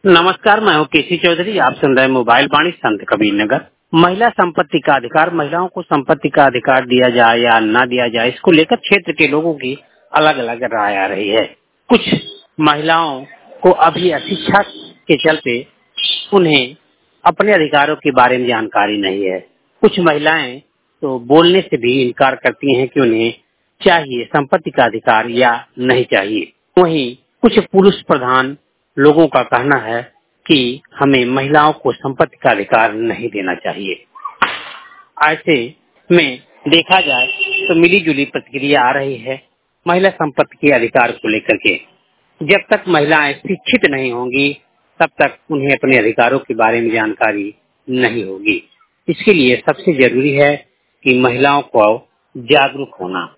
नमस्कार, मैं हूँ केसी चौधरी। आप सुन रहे हैं मोबाइल वाणी संत कबीर नगर। महिला संपत्ति का अधिकार, महिलाओं को संपत्ति का अधिकार दिया जाए या ना दिया जाए, इसको लेकर क्षेत्र के लोगों की अलग अलग राय आ रही है। कुछ महिलाओं को अभी अशिक्षा के चलते उन्हें अपने अधिकारों के बारे में जानकारी नहीं है। कुछ महिलाएं तो बोलने से भी इनकार करती हैं कि उन्हें चाहिए संपत्ति का अधिकार या नहीं चाहिए। वहीं कुछ पुरुष प्रधान लोगों का कहना है कि हमें महिलाओं को संपत्ति का अधिकार नहीं देना चाहिए। ऐसे में देखा जाए तो मिली जुली प्रतिक्रिया आ रही है महिला संपत्ति के अधिकार को लेकर के। जब तक महिलाएं शिक्षित नहीं होंगी तब तक उन्हें अपने अधिकारों के बारे में जानकारी नहीं होगी। इसके लिए सबसे जरूरी है कि महिलाओं को जागरूक होना।